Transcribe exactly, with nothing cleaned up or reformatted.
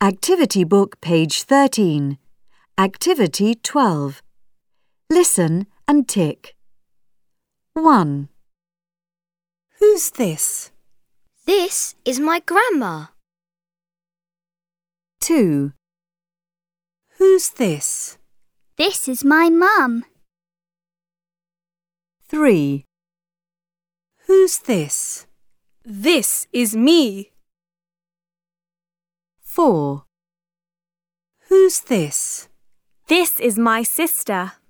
Activity Book, page thirteen. Activity twelve. Listen and tick. one. Who's this? This is my grandma. two. Who's this? This is my mum. three. Who's this? This is me. four. Who's this? This is my sister.